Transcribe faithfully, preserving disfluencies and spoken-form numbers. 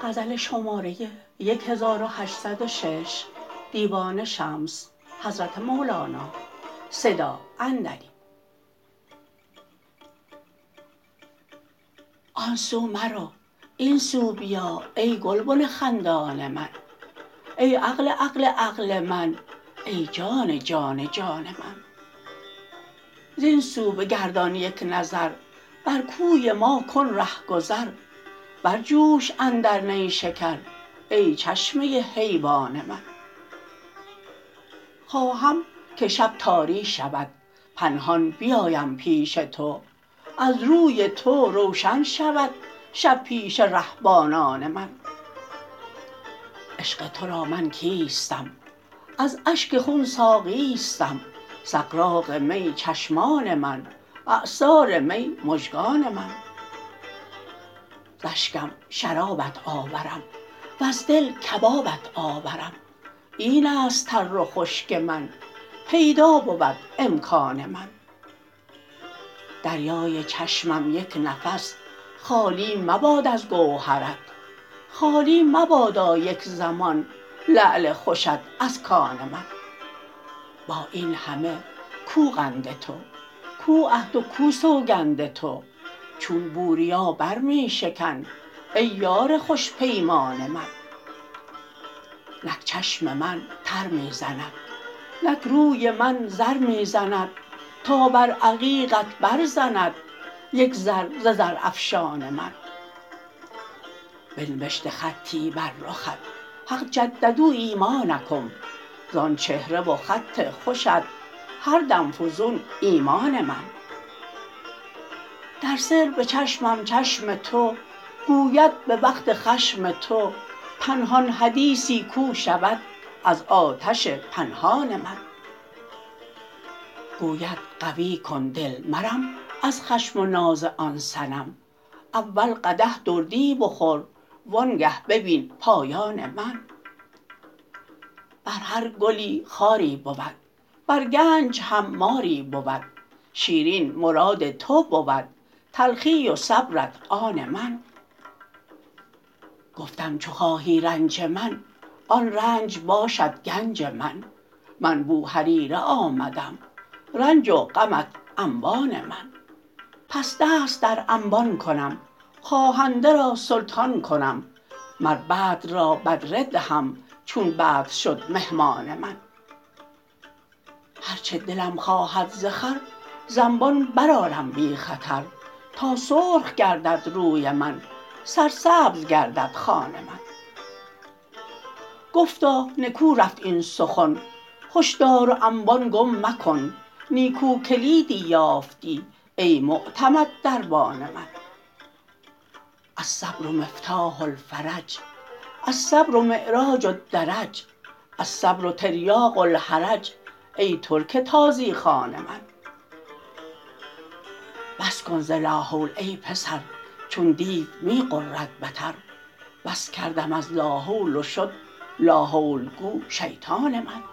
غزل شماره هزار و هشتصد و شش دیوان شمس حضرت مولانا صدا اندری. آن سو مرو این سو بیا ای گلبن خندان من، ای عقل عقل عقل من، ای جان جان جان من. زین سو بگردان یک نظر بر کوی ما کن رهگذر، برجوش اندر نیشکر ای چشمه حیوان من. خواهم که شب تاری شود پنهان بیایم پیش تو، از روی تو روشن شود شب پیش رهبانان من. عشق تو را من کیستم از اشک خون ساقیستم، سغراق می چشمان من، عصار می مژگان من. ز اشکم شرابت آورم وز دل کبابت آورم، این است تر و خشک من پیدا بود امکان من. دریای چشمم یک نفس خالی مباد از گوهرت، خالی مبادا یک زمان لعل خوشت از کان من. با این همه کو قند تو، کو عهد و کو سوگند تو، چون بوریا بر می شکن ای یار خوش پیمان من. نک چشم من تر می زند، نک روی من زر می زند، تا بر عقیقت برزند یک زر ز زرافشان من. بنوشته خطی بر رخت حق جددوا ایمانکم، زان چهره و خط خوشت هر دم فزون ایمان من. در سر به چشمم چشم تو گوید به وقت خشم تو، پنهان حدیثی کو شود از آتش پنهان من. گوید قوی کن دل مرم از خشم و ناز آن صنم، اول قدح دردی بخور وآنگه ببین پایان من. بر هر گلی خاری بود بر گنج هم ماری بود، شیرین مراد تو بود تلخی و صبرت آن من. گفتم چو خواهی رنج من آن رنج باشد گنج من، من بوهریره آمدم رنج و غمت انبان من. پس دست در انبان کنم خواهنده را سلطان کنم، مر بدر را بدره دهم چون بدر شد مهمان من. هر چه دلم خواهد ز خور ز انبان برآرم بی خطر، تا سرخ گردد روی من سرسبز گردد خوان من. گفتا نکو رفت این سخن هش دار و انبان گم مکن، نیکو کلیدی یافتی ای معتمد دربان من. الصبر مفتاح الفرج، الصبر معراج الدرج، الصبر تریاق الحرج ای ترک تازی خوان من. بس کن ز لاحول ای پسر چون دیو می غرد بتر، بس کردم از لاحول و شد لاحول گو شیطان من.